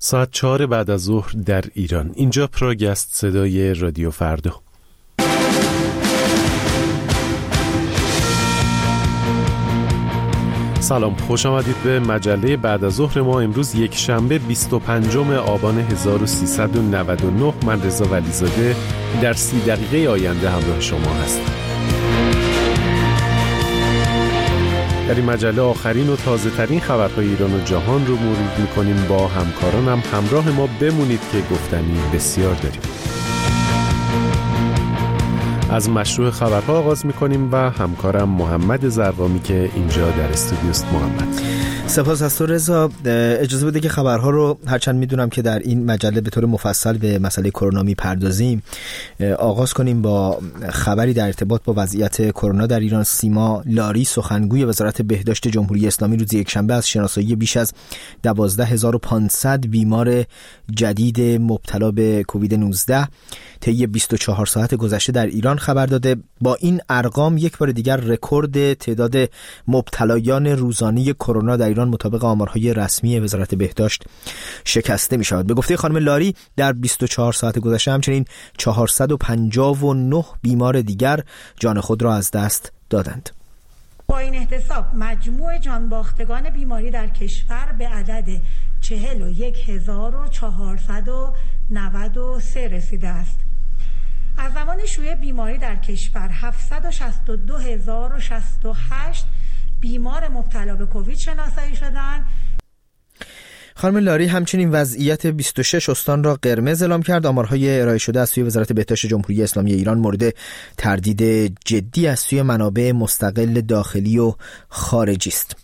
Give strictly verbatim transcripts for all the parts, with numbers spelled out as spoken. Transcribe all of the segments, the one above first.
ساعت چهار بعد از ظهر در ایران. اینجا پراگست، صدای رادیو فردا. سلام، خوش آمدید به مجله بعد از ظهر ما. امروز یک شنبه بیست و پنجم آبان هزار و سیصد و نود و نه. من رضا ولیزاده در سی دقیقه آینده همراه شما هستم. در این مجله آخرین و تازه ترین خبرهای ایران و جهان رو مرور می‌کنیم. با همکارانم همراه ما بمونید که گفتنی بسیار داریم. از مشروع خبرها آغاز می‌کنیم و همکارم محمد زروامی که اینجا در استودیوست. محمد، سپاس از تو رضا. اجازه بده که خبرها رو، هرچند میدونم که در این مجله به طور مفصل به مسئله کرونا میپردازیم، آغاز کنیم با خبری در ارتباط با وضعیت کرونا در ایران. سیما لاری، سخنگوی وزارت بهداشت جمهوری اسلامی، روز یکشنبه از شناسایی بیش از دوازده هزار و پانصد بیمار جدید مبتلا به کووید نوزده طی بیست و چهار ساعت گذشته در ایران خبر داده. با این ارقام یک بار دیگر رکورد تعداد مبتلایان روزانه کرونا در ایران مطابق آمارهای رسمی وزارت بهداشت شکسته می شود. به گفته خانم لاری، در بیست و چهار ساعت گذشته همچنین چهارصد و پنجاه و نه بیمار دیگر جان خود را از دست دادند. با این احتساب مجموع جانباختگان بیماری در کشور به عدد چهل و یک هزار و چهارصد و نود و سه رسیده است. از زمان شیوع بیماری در کشور هفتصد و شصت و دو هزار و شصت و هشت بیمار مبتلا به کووید شناسایی شدند. خانم لاری همچنین وضعیت بیست و شش استان را قرمز اعلام کرد. آمارهای ارائه شده از سوی وزارت بهداشت جمهوری اسلامی ایران مورد تردید جدی از سوی منابع مستقل داخلی و خارجی است.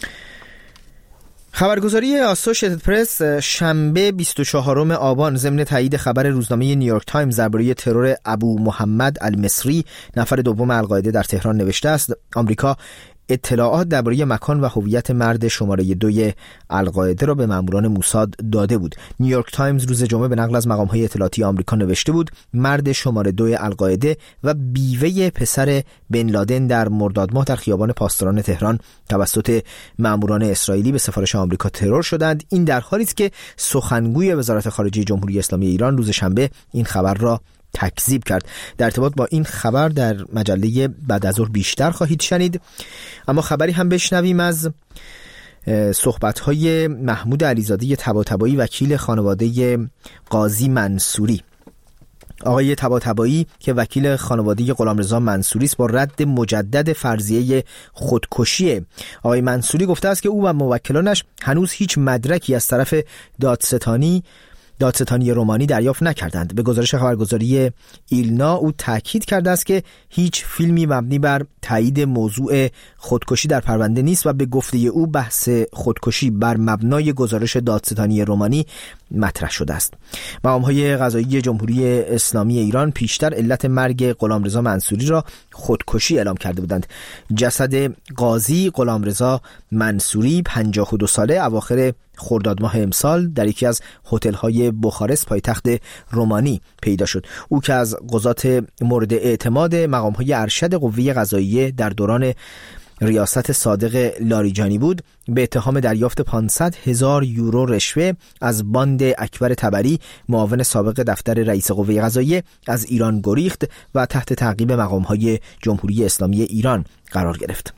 خبرگزاری آسوشیتد پرس شنبه بیست و چهارم آبان ضمن تایید خبر روزنامه نیویورک تایمز درباره ترور ابو محمد المصری، نفر دوم القاعده در تهران، نوشته است آمریکا اطلاعات درباره مکان و هویت مرد شماره دوی القاعده را به ماموران موساد داده بود. نیویورک تایمز روز جمعه به نقل از مقام‌های اطلاعاتی آمریکا نوشته بود مرد شماره دوی القاعده و بیوه پسر بن لادن در مرداد ماه در خیابان پاسداران تهران توسط ماموران اسرائیلی به سفارش آمریکا ترور شدند. این در حالی است که سخنگوی وزارت خارجه جمهوری اسلامی ایران روز شنبه این خبر را تکذیب کرد. در ارتباط با این خبر در مجله بعد از ظهر بیشتر خواهید شنید. اما خبری هم بشنویم از صحبت‌های محمود علیزاده طباطبایی، وکیل خانواده قاضی منصوری. آقای طباطبایی که وکیل خانواده غلامرضا منصوری است، با رد مجدد فرضیه خودکشی آقای منصوری گفته است که او و موکلانش هنوز هیچ مدرکی از طرف دادستانی دادستانی رومانی دریافت نکردند. به گزارش خبرگزاری ایلنا او تاکید کرده است که هیچ فیلمی مبنی بر تایید موضوع خودکشی در پرونده نیست و به گفته او بحث خودکشی بر مبنای گزارش دادستانی رومانی مطرح شده است. مقام‌های قضایی جمهوری اسلامی ایران پیشتر علت مرگ غلامرضا منصوری را خودکشی اعلام کرده بودند. جسد قاضی غلامرضا منصوری پنجاه و دو ساله اواخر خرداد ماه امسال در یکی از هتل‌های بخارست پایتخت رومانی پیدا شد. او که از قضات مورد اعتماد مقام‌های ارشد قوه قضاییه در دوران ریاست صادق لاریجانی بود، به اتهام دریافت پانصد هزار یورو رشوه از باند اکبر طبری، معاون سابق دفتر رئیس قوه قضاییه، از ایران گریخت و تحت تعقیب مقام‌های جمهوری اسلامی ایران قرار گرفت.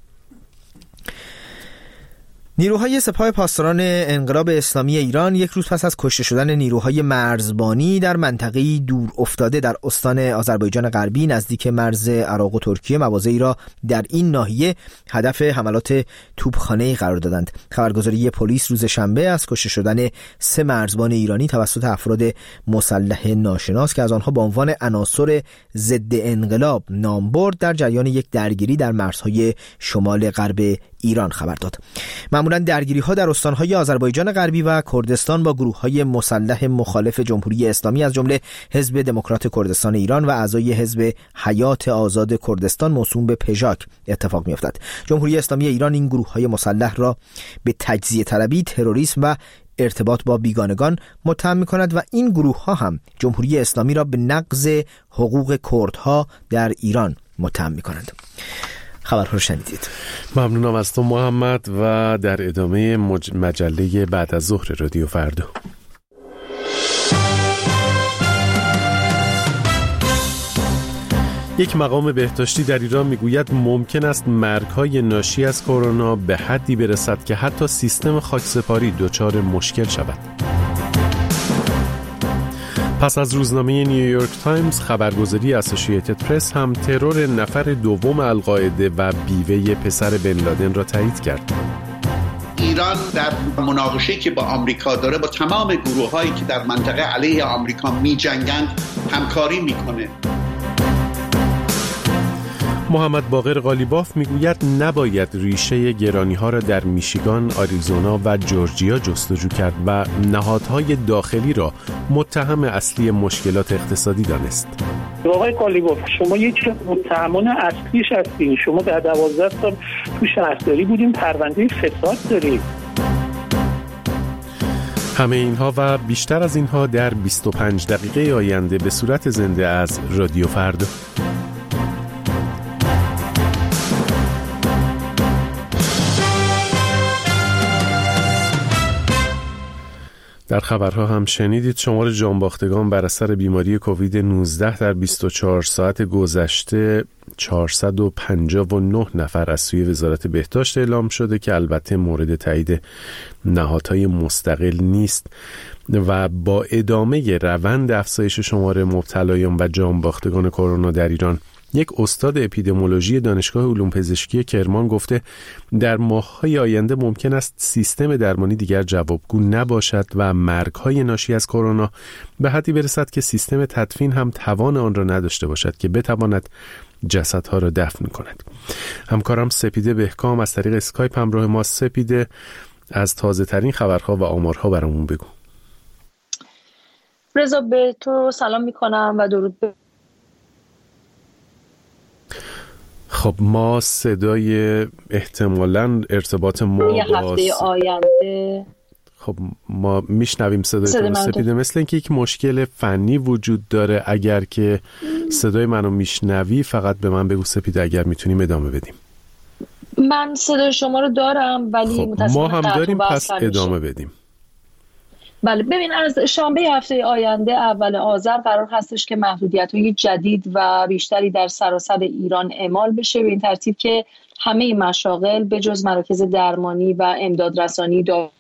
نیروهای سپاه پاسداران انقلاب اسلامی ایران یک روز پس از کشته شدن نیروهای مرزبانی در منطقه‌ای دور افتاده در استان آذربایجان غربی نزدیک مرز عراق و ترکیه مواضعی را در این ناحیه هدف حملات توپخانه‌ای قرار دادند. خبرگزاری پلیس روز شنبه از کشته شدن سه مرزبان ایرانی توسط افراد مسلح ناشناس که از آنها به عنوان عناصر ضد انقلاب نام برد در جریان یک درگیری در مرزهای شمال غرب ایران خبر داد. معمولاً درگیری‌ها در استان‌های آذربایجان غربی و کردستان با گروه‌های مسلح مخالف جمهوری اسلامی از جمله حزب دموکرات کردستان ایران و اعضای حزب حیات آزاد کردستان موسوم به پژاک اتفاق می‌افتد. جمهوری اسلامی ایران این گروه‌های مسلح را به تجزیه طلبی، تروریسم و ارتباط با بیگانگان متهم می‌کند و این گروه‌ها هم جمهوری اسلامی را به نقض حقوق کردها در ایران متهم می‌کنند. خبرها رو شنیدید. ممنونم از تو محمد و در ادامه مج... مجله بعد از ظهر رادیو فردا. یک مقام بهداشتی در ایران میگوید ممکن است مرگ‌های ناشی از کرونا به حدی برسد که حتی سیستم خاکسپاری دچار مشکل شود. پس از روزنامه نیویورک تایمز، خبرگزاری اسوسییتد پرس هم ترور نفر دوم القاعده و بیوه پسر بن لادن را تایید کرد. ایران در مناقشه‌ای که با آمریکا داره با تمام گروه‌هایی که در منطقه علیه آمریکا می‌جنگند همکاری می‌کنه. محمد باقر قالیباف میگوید نباید ریشه گرانی‌ها را در میشیگان، آریزونا و جورجیا جستجو کرد و نهادهای داخلی را متهم اصلی مشکلات اقتصادی دانست. آقای قالیباف، شما یکی از متهمان اصلیش هستین. شما در دوازده سال تو شهرداری بودین، پرونده فساد دارید. همه اینها و بیشتر از اینها در بیست و پنج دقیقه آینده به صورت زنده از رادیو فردا. در خبرها هم شنیدید شمار جانباختگان بر اثر بیماری کووید نوزده در بیست و چهار ساعت گذشته چهارصد و پنجاه و نه نفر از سوی وزارت بهداشت اعلام شده که البته مورد تایید نهادهای مستقل نیست و با ادامه روند افزایش شمار مبتلایان و جانباختگان کرونا در ایران، یک استاد اپیدمیولوژی دانشگاه علوم پزشکی کرمان گفته در ماه‌های آینده ممکن است سیستم درمانی دیگر جوابگو نباشد و مرگ‌های ناشی از کرونا به حدی برسد که سیستم تدفین هم توان آن را نداشته باشد که بتواند جسدها را دفن کند. همکارم سپیده بهکام از طریق اسکایپ همراه ما. سپیده، از تازه ترین خبرها و آمارها برامون بگو. رضا، به تو سلام میکنم و درود به خب ما صدای احتمالاً ارتباط ما یه هفته آینده خب ما میشنویم صدای تو سپیده. مثل اینکه یک مشکل فنی وجود داره. اگر که صدای منو میشنوی فقط به من بگو سپیده، اگر میتونیم ادامه بدیم. من صدای شما رو دارم ولی خب متاسفانه ما هم داریم، پس ادامه میشه. بدیم. بله، ببین، از شنبه هفته آینده اول آذر قرار هستش که محدودیت‌های جدید و بیشتری در سراسر ایران اعمال بشه، به این ترتیب که همه مشاغل به جز مراکز درمانی و امدادرسانی دا...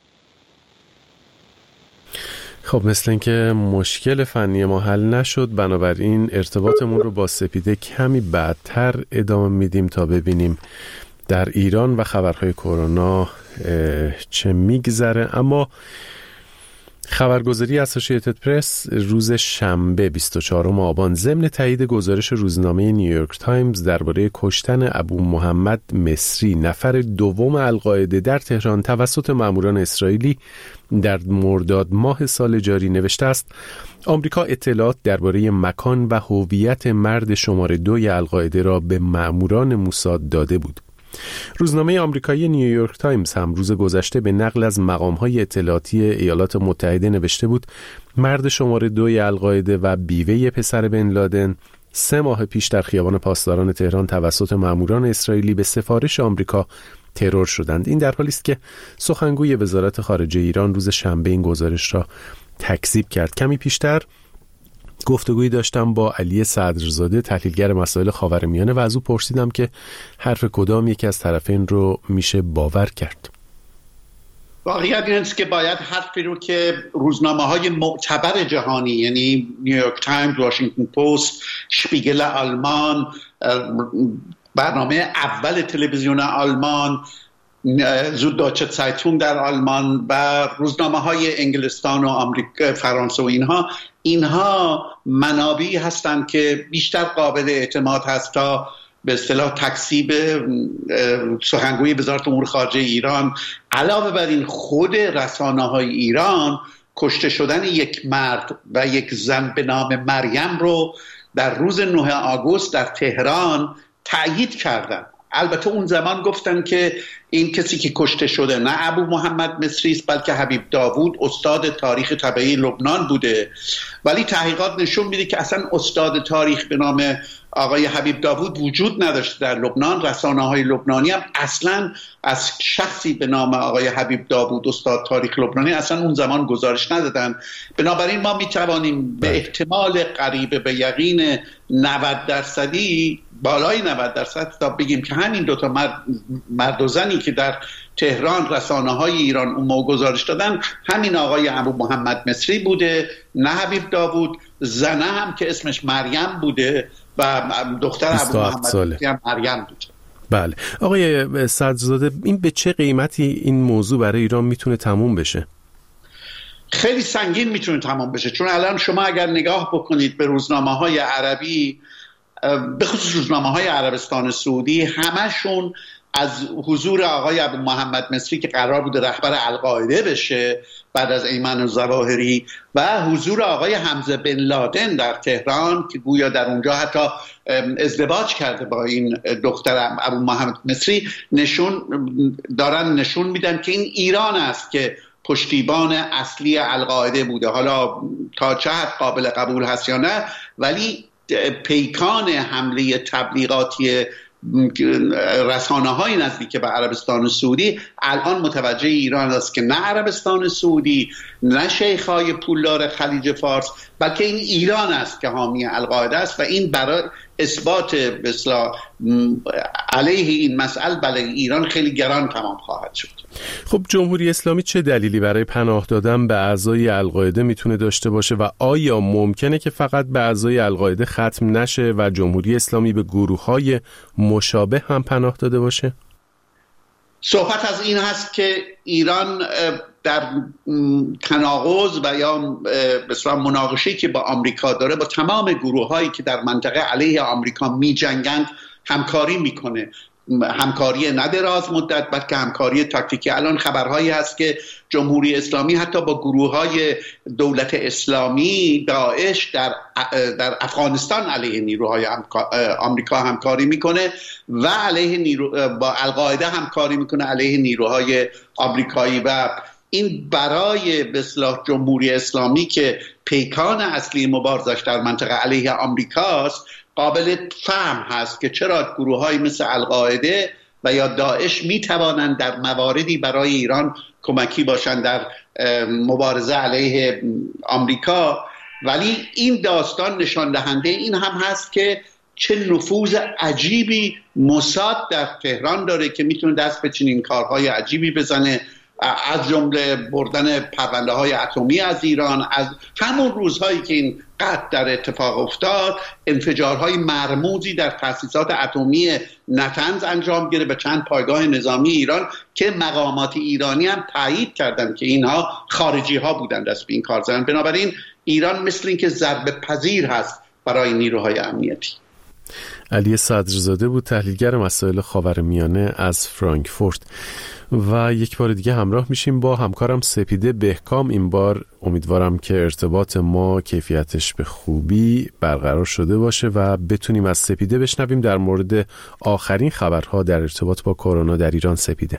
خب مثل اینکه مشکل فنی ما حل نشد، بنابراین ارتباطمون رو با سپیده کمی بعدتر ادامه میدیم تا ببینیم در ایران و خبرهای کرونا چه میگذره. اما خبرگزاری اسوسییتد پرس روز شنبه بیست و چهارم آبان ضمن تایید گزارش روزنامه نیویورک تایمز درباره کشتن ابو محمد مصری، نفر دوم القاعده در تهران توسط ماموران اسرائیلی در مرداد ماه سال جاری نوشته است آمریکا اطلاعات درباره مکان و هویت مرد شماره دوی القاعده را به ماموران موساد داده بود. روزنامه آمریکایی نیویورک تایمز هم روز گذشته به نقل از مقام‌های اطلاعاتی ایالات متحده نوشته بود مرد شماره دوی القاعده و بیوه پسر بن لادن سه ماه پیش در خیابان پاسداران تهران توسط ماموران اسرائیلی به سفارش آمریکا ترور شدند. این در حالی است که سخنگوی وزارت خارجه ایران روز شنبه این گزارش را تکذیب کرد. کمی پیشتر گفتگویی داشتم با علی صدرزاده، تحلیلگر مسائل خاورمیانه، و از او پرسیدم که حرف کدام یکی از طرفین رو میشه باور کرد. واقعیت این است که باید حرفی رو که روزنامه‌های معتبر جهانی، یعنی نیویورک تایمز، واشنگتن پست، شپیگل آلمان، برنامه اول تلویزیون آلمان، زودداچه سایتون در آلمان و روزنامه‌های انگلستان و آمریکا، فرانسه و اینها اینها منابعی هستند که بیشتر قابل اعتماد هست تا به اصطلاح تکذیب سخنگوی وزارت امور خارجه ایران. علاوه بر این خود رسانه‌های ایران کشته شدن یک مرد و یک زن به نام مریم رو در روز نه آگوست در تهران تأیید کردند البته اون زمان گفتن که این کسی که کشته شده نه ابو محمد مصری است بلکه حبیب داوود استاد تاریخ طبیعی لبنان بوده، ولی تحقیقات نشون میده که اصلا استاد تاریخ به نام آقای حبیب داوود وجود نداشته در لبنان. رسانه‌های لبنانی هم اصلا از شخصی به نام آقای حبیب داوود استاد تاریخ لبنانی اصلا اون زمان گزارش ندادن. بنابراین ما میتوانیم به احتمال قریب به یقین نود درصدی، بالای نود درصد تا بگیم که همین دوتا مرد, مرد و زنی که در تهران رسانه‌های ایران اون موقع گزارش دادن همین آقای ابو محمد مصری بوده، نه حبیب داوود. زنه هم که اسمش مریم بوده و دختر ابو محمد مصری هم مریم بوده. بله آقای صدرزاده، این به چه قیمتی این موضوع برای ایران میتونه تموم بشه؟ خیلی سنگین میتونه تمام بشه، چون الان شما اگر نگاه بکنید به روزنامه‌های عربی، به خصوص روزنامه‌های عربستان سعودی، همشون از حضور آقای ابو محمد مصری که قرار بوده رهبر القاعده بشه بعد از ایمن الظواهری و حضور آقای حمزه بن لادن در تهران که گویا در اونجا حتی ازدواج کرده با این دختر ابو محمد مصری، نشون دارن نشون میدن که این ایران است که پشتیبان اصلی القاعده بوده. حالا تا چه حد قابل قبول هست یا نه، ولی پیکان حمله تبلیغاتی رسانه‌های نزدیک به عربستان سعودی الان متوجه ایران است که نه عربستان سعودی نه شیخ‌های پولدار خلیج فارس، بلکه این ایران است که حامی القاعده است و این برای اثبات به اصطلاح علیه این مسئله برای ایران خیلی گران تمام خواهد شد. خب جمهوری اسلامی چه دلیلی برای پناه دادن به اعضای القاعده میتونه داشته باشه و آیا ممکنه که فقط به اعضای القاعده ختم نشه و جمهوری اسلامی به گروه‌های مشابه هم پناه داده باشه؟ صحبت از این هست که ایران در تناقض و یا به اصطلاح مناقشه‌ای که با آمریکا داره با تمام گروه‌هایی که در منطقه علیه آمریکا می‌جنگند همکاری میکنه، همکاری نه دراز مدت بلکه همکاری تاکتیکی. الان خبرهایی هست که جمهوری اسلامی حتی با گروه‌های دولت اسلامی داعش در در افغانستان علیه نیروهای آمریکا همکاری میکنه و علیه نیرو با القاعده همکاری میکنه علیه نیروهای آمریکایی و این برای به اصطلاح جمهوری اسلامی که پیکان اصلی مبارزش در منطقه علیه آمریکاست قابل فهم هست که چرا گروه‌های مثل القاعده و یا داعش میتوانند در مواردی برای ایران کمکی باشند در مبارزه علیه آمریکا. ولی این داستان نشان دهنده این هم هست که چه نفوذ عجیبی موساد در تهران داره که میتونه دست به چنین کارهای عجیبی بزنه، از جمله بردن پرونده های اتمی از ایران. از همون روزهایی که این قتل در اتفاق افتاد انفجارهای مرموزی در تأسیسات اتمی نتنز انجام گرفت به چند پایگاه نظامی ایران که مقامات ایرانی هم تایید کردند که اینها خارجی ها بودند دست به این کار زدن. بنابراین ایران مثل این که ضربه پذیر هست برای نیروهای امنیتی. علی صدرزاده بود، تحلیلگر مسائل خاورمیانه از فرانکفورت. و یک بار دیگه همراه میشیم با همکارم سپیده بهکام. این بار امیدوارم که ارتباط ما کیفیتش به خوبی برقرار شده باشه و بتونیم از سپیده بشنویم در مورد آخرین خبرها در ارتباط با کرونا در ایران. سپیده.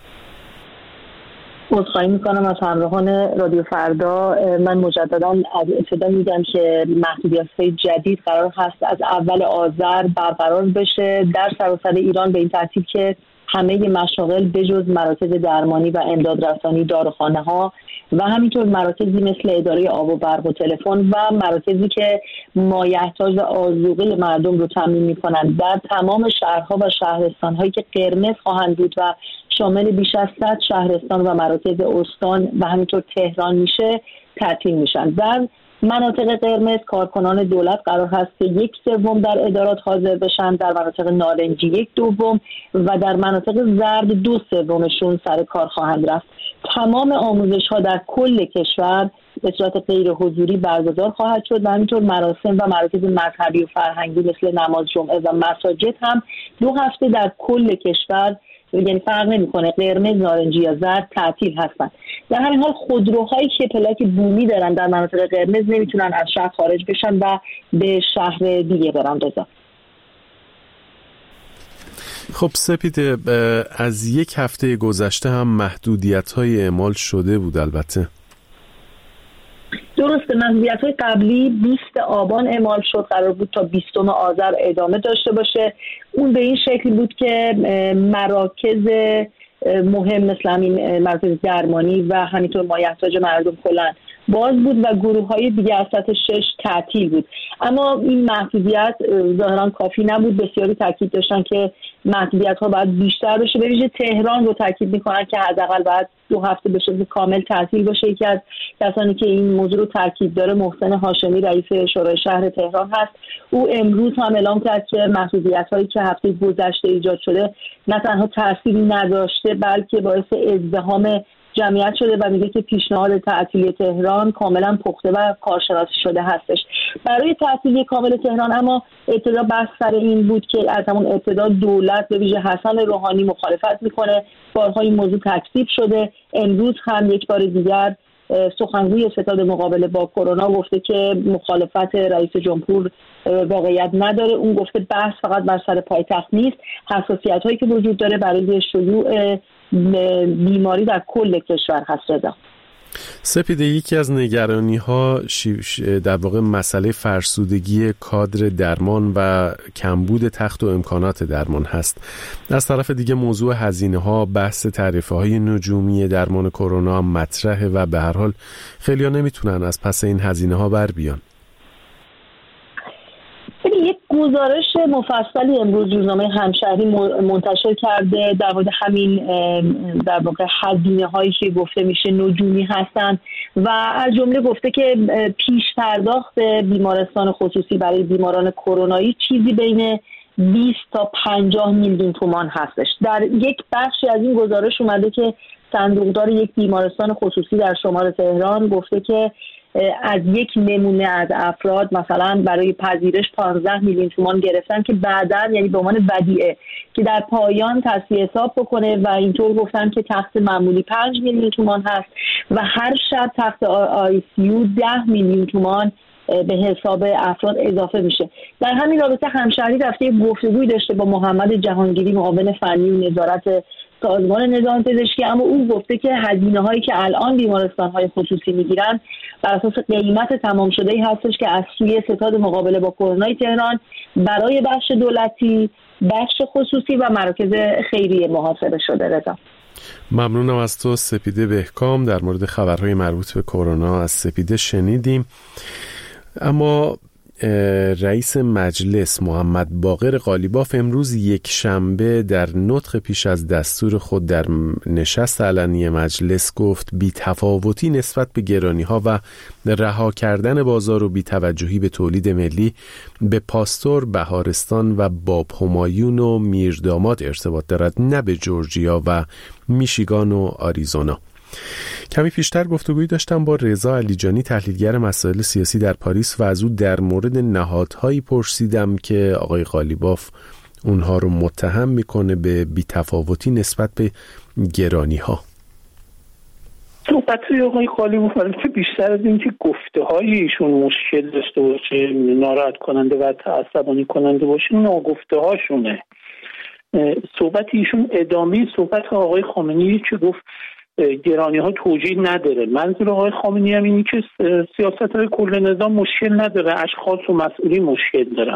عذرخواهی میکنم از همراهان رادیو فردا. من مجددا از ابتدا میگم که محدودیت‌های جدید قرار هست از اول آذر برقرار بشه در سراسر ایران به این ترتیب که همه مشاغل بجز مراکز درمانی و امدادرسانی، داروخانه‌ها و همینطور مراکزی مثل اداره آب و برق و تلفن و مراکزی که مایحتاج و آذوقه مردم رو تامین می‌کنند در تمام شهرها و شهرستان‌هایی که قرمز خواهند بود و شامل بیش از صد شهرستان و مراکز استان و همینطور تهران میشه تعطیل میشن. در مناطق قرمز کارکنان دولت قرار هست که یک سوم در ادارات حاضر بشن، در مناطق نارنجی یک دوم و در مناطق زرد دو سومشون سر کار خواهند رفت. تمام آموزش ها در کل کشور به صورت غیر حضوری برگزار خواهد شد و همینطور مراسم و مراکز مذهبی و فرهنگی مثل نماز جمعه و مساجد هم دو هفته در کل کشور، یعنی فرق نمی‌کنه قرمز، نارنجی یا زرد، تعطیل هستن. در همین حال خودروهایی که پلاک بومی دارن در مناطق قرمز نمیتونن از شهر خارج بشن و به شهر دیگه برن. رضا خب سپیده، از یک هفته گذشته هم محدودیت‌های اعمال شده بود. البته درسته، محدودیت‌های قبلی بیست آبان اعمال شد، قرار بود تا بیستم آذر ادامه داشته باشه. اون به این شکل بود که مراکز مهم مثل همین مراکز درمانی و همینطور مایحتاج مردم کلاً باز بود و گروه‌های دیگه از سطح شش تعطیل بود. اما این محدودیت ظاهراً کافی نبود. بسیاری تاکید داشتن که محدودیت‌ها باید بیشتر بشه. به ویژه تهران رو تاکید می‌کنن که حداقل باید دو هفته به شکل کامل تعطیل باشه. یکی از کسانی که این موضوع رو تاکید داره محسن هاشمی، رئیس شورای شهر تهران هست. او امروز هم اعلام کرد که محدودیت‌هایی که هفته گذشته ایجاد شده نه تنها تأثیری نداشته بلکه باعث ازدحام جمعیت شده و میگه که پیشنهاد تعطیلی تهران کاملا پخته و کارشناسی شده هستش برای تعطیلی کامل تهران. اما ابتدا بحث سر این بود که از همون ابتدا دولت به ویژه حسن روحانی مخالفت میکنه. بارها این موضوع تکذیب شده. امروز هم یک بار دیگر سخنگوی ستاد مقابله با کرونا گفته که مخالفت رئیس جمهور واقعیت نداره. اون گفته بحث فقط بر سر پایتخت نیست، حساسیت هایی که وجود داره برای شیوع بیماری در کل کشور هست. رضا سپیده، یکی از نگرانی ها در واقع مسئله فرسودگی کادر درمان و کمبود تخت و امکانات درمان هست. از طرف دیگه موضوع هزینه ها، بحث تعرفه های نجومی درمان کرونا مطرحه و به هر حال خیلی ها نمیتونن از پس این هزینه ها بر بیان. یک گزارش مفصلی امروز روزنامه همشهری منتشر کرده در مورد همین در واقع هزینه هایی که گفته میشه نجومی هستن و از جمله گفته که پیش پرداخت بیمارستان خصوصی برای بیماران کرونایی چیزی بین بیست تا پنجاه میلیون تومان هستش. در یک بخشی از این گزارش اومده که صندوقدار یک بیمارستان خصوصی در شمال تهران گفته که از یک نمونه از افراد مثلا برای پذیرش پانزده میلیون تومان گرفتن که بعداً یعنی به عنوان ودیعه که در پایان تصحیح حساب بکنه و اینطور گفتن که تخت معمولی پنج میلیون تومان هست و هر شب تخت آی سی یو ده میلیون تومان به حساب افراد اضافه میشه. در همین رابطه همشهری رفته گفتگوی داشته با محمد جهانگیری، معاون فنی و نظارت سازمان نظام پزشکی، اما او گفته که هزینه هایی که الان بیمارستان های خصوصی میگیرن بر اساس قیمت تمام شده ای هستش که از سوی ستاد مقابله با کرونا تهران برای بخش دولتی، بخش خصوصی و مراکز خیریه محاسبه شده. رضا ممنونم از تو سپیده بهکام. در مورد خبرهای مربوط به کرونا از سپیده شنیدیم. اما رئیس مجلس محمد باقر قالیباف امروز یک شنبه در نطق پیش از دستور خود در نشست علنی مجلس گفت بی‌تفاوتی نسبت به گرانی‌ها و رها کردن بازار و بی‌توجهی به تولید ملی به پاستور، بهارستان و باب همایون و میرداماد ارتباط دارد، نه به جورجیا و میشیگان و آریزونا. کمی پیشتر گفتگویی داشتم با رضا علیجانی، تحلیلگر مسائل سیاسی در پاریس، و از او در مورد نهادهایی پرسیدم که آقای قالیباف اونها رو متهم میکنه به بی‌تفاوتی نسبت به گرانی‌ها. صحبت‌های آقای قالیباف البته بیشتر از این که گفته‌های ایشون مشکل داشته باشه، ناراحت کننده و عصبانی کننده باشه، ناگفته‌هاشونه. صحبت ایشون ادامه صحبت آقای خامنه‌ای که گفت گرانی ها توجیه نداره. منظور آقای خامنه‌ای هم اینه که سیاست های کل نظام مشکل نداره، اشخاص و مسئولین مشکل دارن.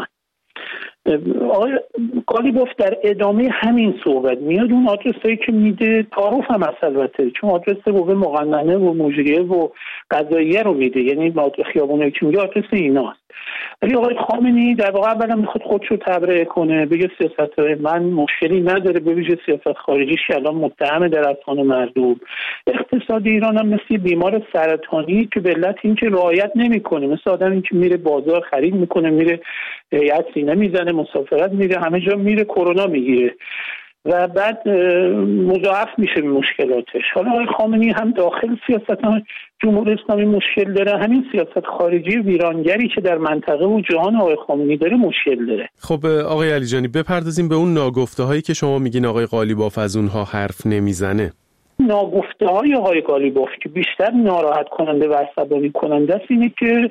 آقای قالیباف در ادامه همین صحبت میاد اون آدرسایی که میده، تعارف هم هست البته، چون آدرس قوه مقننه و مجریه و قضاییه رو میده، یعنی خیابونایی که میگه آدرس ایناست. ولی آقای خامنه‌ای در واقع اولا میخواد خودشو تبرئه کنه، بگه سیاست‌های من مشکلی نداره، به ویژه سیاست خارجیش که الان متهم در اذهان مردم. اقتصاد ایران هم مثل بیمار سرطانی که به علت اینکه رعایت نمیکنه، مثل آدمی که میره بازار خرید میکنه، میره هیئت سینه میزنه، مسافرت میره، همه جا میره، کرونا میگیره و بعد مضاعف میشه مشکلاتش. حالا آقای خامنه‌ای هم داخل سیاست جمهوری اسلامی مشکل داره، همین سیاست خارجی ویرانگری که در منطقه و جهان آقای خامنه‌ای داره مشکل داره. خب آقای علیجانی، بپردازیم به اون ناگفته هایی که شما میگین آقای قالیباف از اونها حرف نمیزنه. ناگفته های آقای قالیباف که بیشتر ناراحت کننده و عصبانی کننده است اینه که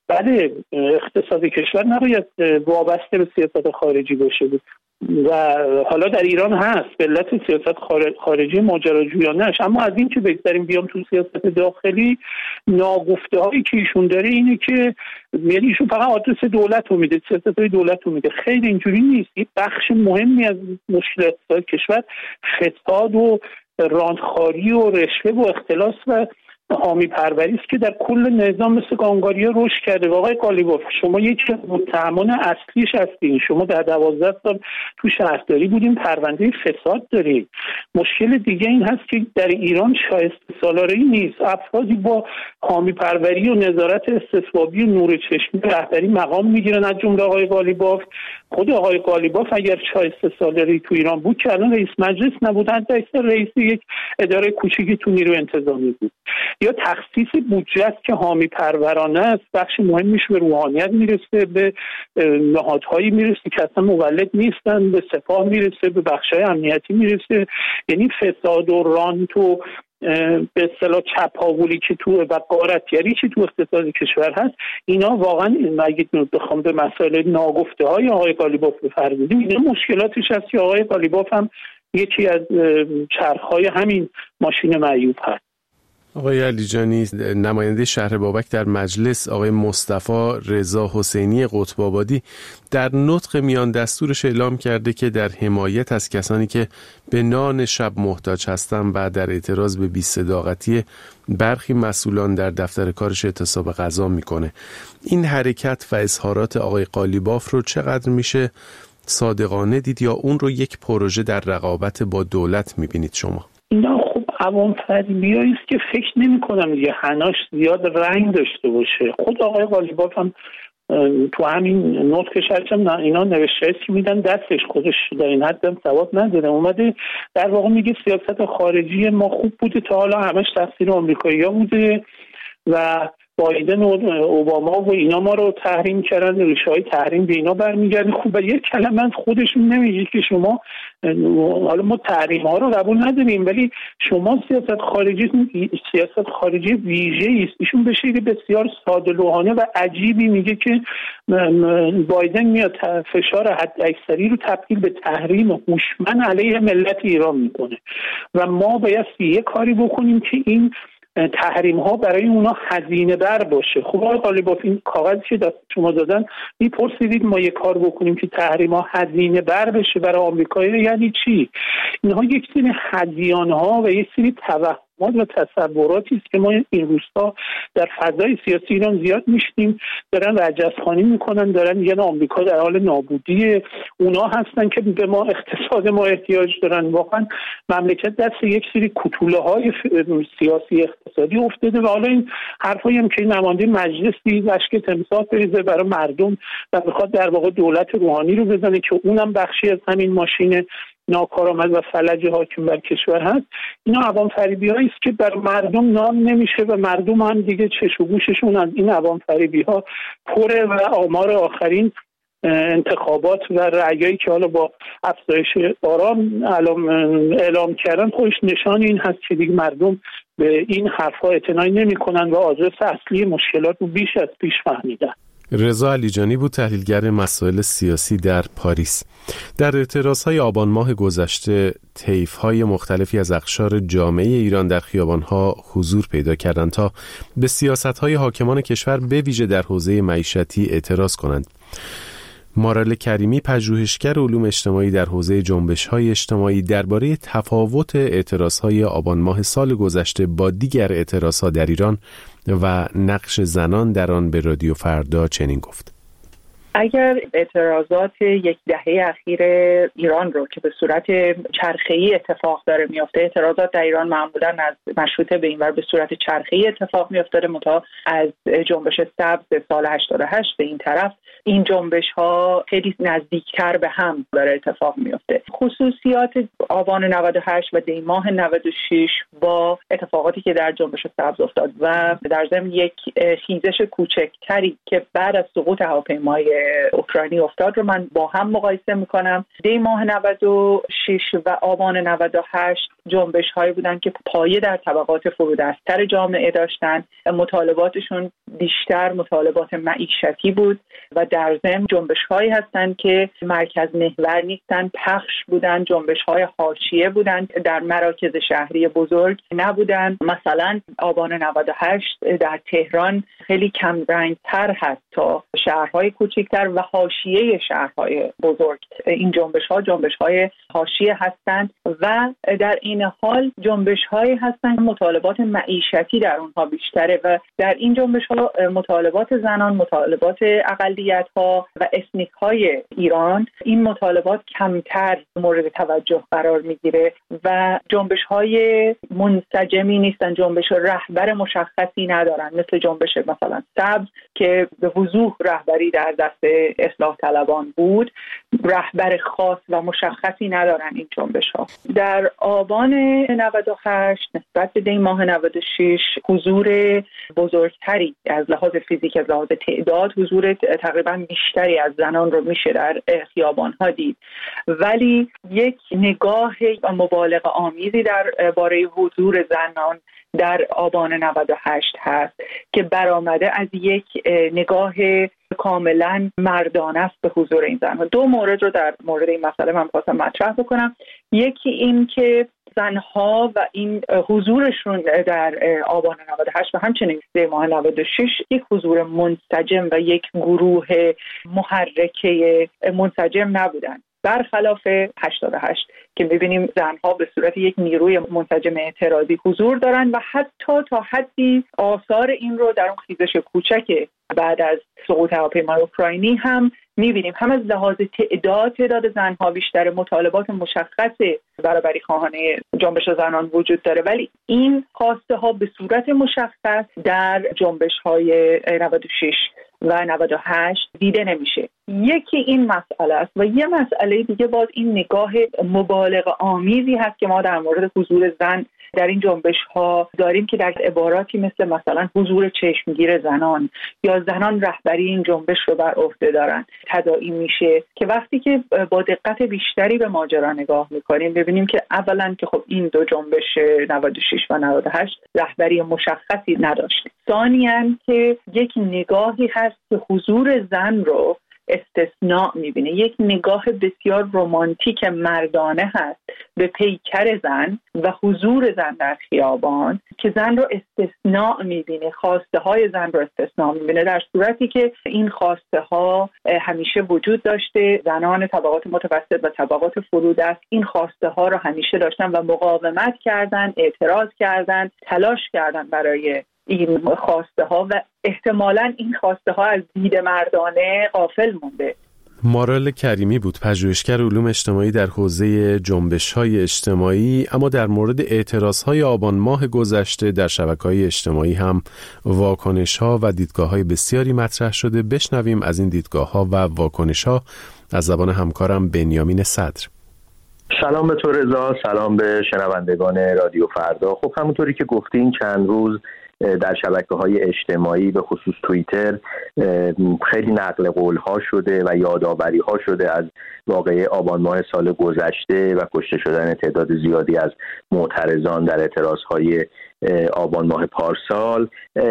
بله، اقتصاد کشور نباید وابسته به سیاست خارجی باشه بود و حالا در ایران هست به علت سیاست خارجی ماجراجویانه‌اش. اما از این که بگذاریم بیام تو سیاست داخلی، ناگفته هایی که ایشون داره اینه که یعنی ایشون فقط آدرس دولت رو میده، سیاست های دولت رو میده. خیلی اینجوری نیست. یک بخش مهمی از مشکلات کشور فساد و راندخاری و رشوه و اختلاس و حامی پروری است که در کل نظام مثل گانگاریا رشد کرده. آقای قالیباف، شما یکی از متهمان اصلیش هستین. شما در دوازده سال تو شهرداری بودین، پرونده فساد دارید. مشکل دیگه این هست که در ایران شایسته سالاری نیست. افرادی با حامی پروری و نظارت استثبابی و نور چشمی رهبری مقام میگیرن، از جمله آقای قالیباف. خود آقای قالیباف اگر شایسته سالاری تو ایران بود که الان رئیس مجلس نبودن، در رئیس یک اداره کوچیکی تو نیرو انتظامی بود. یا تخصیص بودجه است که حامی پرورانه است، بخش مهمیش به روحانیت میرسه، به نهادهایی میرسه که اصلا مولد نیستن، به سپاه میرسه، به بخشای امنیتی میرسه. یعنی فساد و رانت و به اصطلاح چپاولی که تو و غارتگری که تو اقتصاد کشور هست، اینا واقعا اگه بخوام به مسائل ناگفته های آقای قالیباف بپردازیم، اینا مشکلاتش هست که آقای قالیباف هم یکی از چرخهای همین ماشین معیوب هست. آقای علیجانی، نماینده شهر بابک در مجلس آقای مصطفی رضا حسینی قطب‌آبادی در نطق میان دستورش اعلام کرده که در حمایت از کسانی که به نان شب محتاج هستند و در اعتراض به بی‌صداقتی برخی مسئولان در دفتر کارش اعتصاب غذا میکنه. این حرکت و اظهارات آقای قالیباف رو چقدر میشه صادقانه دید یا اون رو یک پروژه در رقابت با دولت میبینید شما؟ اینا خب عوام فریبیایی است که فکر نمی کنم دیگه حناش زیاد رنگ داشته باشه. خود آقای قالیباف هم تو همین نطقش هرچند اینا نوشته است که میدن دستش، خودش در این حد هم ثبات نداره. اومده در واقع میگه سیاست خارجی ما خوب بوده تا حالا، همش تقصیر آمریکایی‌ها بوده و بایدن و اوباما و اینا ما رو تحریم کردن، ریشه‌های تحریم به اینا برمیگرده. خوبه یک کلمه از خودشون نمیگه که شما حالا ما تحریم ها رو قبول نداریم ولی شما سیاست خارجی سیاست خارجی ویژه‌ای است. ایشون به شکل بسیار ساده لوحانه و عجیبی میگه که بایدن میاد فشار حداکثری رو تبدیل به تحریم هوشمند علیه ملت ایران میکنه و ما باید یه کاری بکنیم که این تحریم ها برای اونا هزینه بر باشه. خب آقای قالیباف، این کاغذی که دست شما دادن میپرسیدید ما یه کار بکنیم که تحریم ها هزینه بر بشه برای آمریکایی، یعنی چی؟ اینها یک سری هزیان ها و یک سری توهم و تصوراتی است که ما این روزها در فضای سیاسی ایران زیاد میشنیم. دارن رجزخوانی میکنن، دارن میگن آمریکا در حال نابودی، اونا هستن که به ما اقتصاد ما احتیاج دارن. واقعا مملکت دست یک سری کوتوله های سیاسی اقتصادی افتاده و حالا این حرفایی هم که نماینده مجلسی اشک تمساح بریزه برای مردم و بخواد در واقع دولت روحانی رو بزنه که اونم بخشی از همین ماشین ناکارآمد و فلج حاکم بر کشور هست، اینا عوام فریبی هایی است که بر مردم نام نمیشه و مردم هم دیگه چش و گوششون از این عوام فریبی ها پره و آمار آخرین انتخابات و رأیایی که حالا با افزایش آرام اعلام, اعلام کردن خودش نشان این هست که دیگه مردم به این حرفا اعتنایی نمی‌کنن و آدرس اصلی مشکلات رو بیش از پیش فهمیدن. رضا علیجانی بود، تحلیلگر مسائل سیاسی در پاریس. در اعتراضهای آبان ماه گذشته طیف‌های مختلفی از اقشار جامعه ایران در خیابان‌ها حضور پیدا کردند تا به سیاست‌های حاکمان کشور به ویژه در حوزه معیشتی اعتراض کنند. مارال کریمی، پژوهشگر علوم اجتماعی در حوزه جنبش‌های اجتماعی، درباره تفاوت اعتراضهای آبان ماه سال گذشته با دیگر اعتراضها در ایران و نقش زنان در آن به رادیو فردا چنین گفت: اگر اعتراضات یک دهه اخیر ایران رو که به صورت چرخه‌ای اتفاق داره میفته، اعتراضات در ایران معمولاً از مشروطه به اینور به صورت چرخه‌ای اتفاق میفته، متا از جنبش سبز سال هشتاد و هشت به این طرف این جنبش ها خیلی نزدیکتر به هم داره اتفاق میفته. خصوصیات آبان نود و هشت و دی ماه نود و شش با اتفاقاتی که در جنبش سبز افتاد و در ضمن یک خیزش کوچکتری که بعد از سقوط هواپیمای اوکراینی افتاد رو من با هم مقایسه میکنم. دی ماه نود و شش و آبان نود و هشت جنبش هایی بودن که پایه در طبقات فرودستر جامعه داشتن. مطالباتشون بیشتر مطالبات معیشتی بود و در ضمن جنبش هایی هستن که مرکز محور نیستن، پخش بودن، جنبش های حاشیه بودن، در مراکز شهری بزرگ نبودن. مثلا آبان نود و هشت در تهران خیلی کم رنگ تر هست تا شهرهای کوچکتر و حاشیه شهرهای بزرگ. این جنبش ها جنبش های حاشیه هستند و در این حال جنبش هایی هستند مطالبات معیشتی در اونها بیشتره و در این جنبش ها مطالبات زنان، مطالبات اقلیت ها و اسنیک های ایران، این مطالبات کمتر مورد توجه قرار میگیره و جنبش های منسجمی نیستن، جنبش رهبر مشخصی ندارن، مثل جنبش مثلا سبز که به وضوح رهبری در دست اصلاح طلبان بود، رهبر خاص و مشخصی ندارن این جنبش ها. در آبان نود و هشت نسبت به دی ماه نود و شش حضور بزرگتری از لحاظ فیزیک، از لحاظ تعداد حضور تقریبا بیشتری از زنان رو میشه در خیابان ها دید، ولی یک نگاه مبالغه آمیزی در باره حضور زنان در آبان نود و هشت هست که برآمده از یک نگاه کاملا مردانه است به حضور این زنها. دو مورد رو در مورد این مسئله من خواستم مطرح بکنم. یکی این که زنها و این حضورشون در آبان نود و هشت و همچنین در ماه نود و شش یک حضور منسجم و یک گروه محرکه منسجم نبودن، برخلاف هشتاد و هشت که می‌بینیم زنها به صورت یک نیروی منسجم اعتراضی حضور دارن و حتی تا حدی آثار این رو در اون خیزش کوچک بعد از سقوط هواپیمای اوکراینی هم می‌بینیم. هم از لحاظ تعداد تعداد زنها بیشتر، مطالبات مشخص برابری خواهانه جنبش زنان وجود داره، ولی این خواسته ها به صورت مشخص در جنبش‌های نود و شش و نود و هشت دیده نمیشه. یکی این مسئله است و یه مسئله دیگه باز این نگاه مبالغه آمیزی هست که ما در مورد حضور زن در این جنبش ها داریم که در عباراتی مثل مثلا حضور چشمگیر زنان یا زنان رهبری این جنبش رو بر عهده دارن تداعی میشه که وقتی که با دقت بیشتری به ماجرا نگاه میکنیم ببینیم که اولا که خب این دو جنبش نود و شش و نود و هشت رهبری مشخصی نداشت، ثانیاً که یک نگاهی هست که حضور زن رو استثناء میبینه، یک نگاه بسیار رمانتیک مردانه هست به پیکر زن و حضور زن در خیابان که زن رو استثناء میبینه، خواسته های زن رو استثناء میبینه، در صورتی که این خواسته ها همیشه وجود داشته. زنان طبقات متوسط و طبقات فرودست این خواسته ها رو همیشه داشتن و مقاومت کردن، اعتراض کردن، تلاش کردن برای این خواسته ها و احتمالاً این خواسته ها از دید مردانه غافل مونده. مارال کریمی بود، پژوهشگر علوم اجتماعی در حوزه جنبش‌های اجتماعی، اما در مورد اعتراض‌های آبان ماه گذشته در شبکه‌های اجتماعی هم واکنش‌ها و دیدگاه‌های بسیاری مطرح شده. بشنویم از این دیدگاه‌ها و واکنش‌ها از زبان همکارم بنیامین صدر. سلام به تو رضا، سلام به شنوندگان رادیو فردا. خب همونطوری که گفتین چند روز در شبکه‌های اجتماعی به خصوص توییتر خیلی نقل قول‌ها شده و یادآوری‌ها شده از واقعه آبان ماه سال گذشته و کشته شدن تعداد زیادی از معترضان در اعتراض‌های آبان ماه پارسال.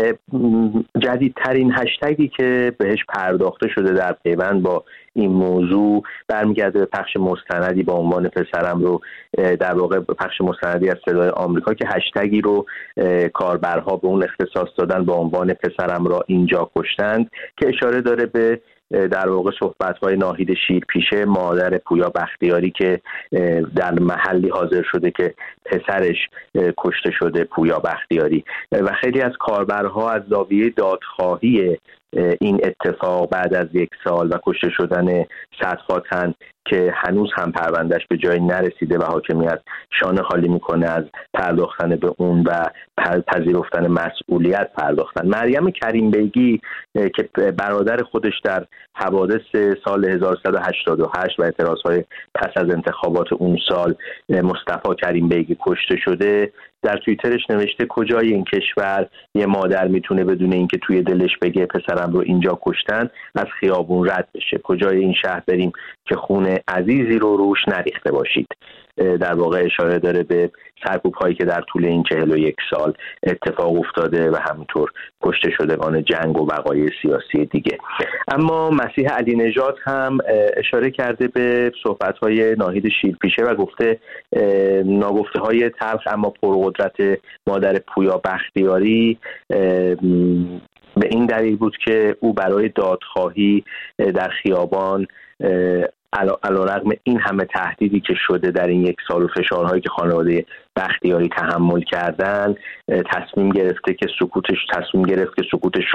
جدیدترین هشتگی که بهش پرداخته شده در پیوند با این موضوع برمیگرده به پخش مستندی با عنوان پسرم رو، در واقع پخش مستندی از صدای آمریکا که هشتگی رو کاربرها به اون اختصاص دادن با عنوان پسرم را اینجا کشتند که اشاره داره به در واقع صحبت‌های ناهید شیرپیشه، مادر پویا بختیاری که در محلی حاضر شده که پسرش کشته شده، پویا بختیاری. و خیلی از کاربرها از زاویه دادخواهی این اتفاق بعد از یک سال و کشته شدن صدها تن که هنوز هم پروندهش به جایی نرسیده و حاکمیت شانه خالی میکنه از پرداختن به اون و پذیرفتن مسئولیت پرداختن. مریم کریم بیگی که برادر خودش در حوادث سال هزار و سیصد و هشتاد و هشت و اعتراضهای پس از انتخابات اون سال مصطفی کریم بیگی کشته شده، در توییترش نوشته کجای این کشور یه مادر میتونه بدون اینکه توی دلش بگه پسرم رو اینجا کشتن از خیابون رد بشه؟ کجای این شهر بریم که خون عزیزی رو روش نریخته باشید. در واقع اشاره داره به سرکوب هایی که در طول این چهل و یک سال اتفاق افتاده و همینطور کشته شدگان جنگ و وقایع سیاسی دیگه. اما مسیح علی نژاد هم اشاره کرده به صحبت های ناهید شیرپیشه و گفته ناگفته های تلخ اما پرقدرت مادر پویا بختیاری به این دلیل بود که او برای دادخواهی در خیابان علیرغم این همه تهدیدی که شده در این یک سال و فشارهایی که خانواده بختیاری تحمل کردن تصمیم گرفته که سکوتش تصمیم گرفت که سکوتش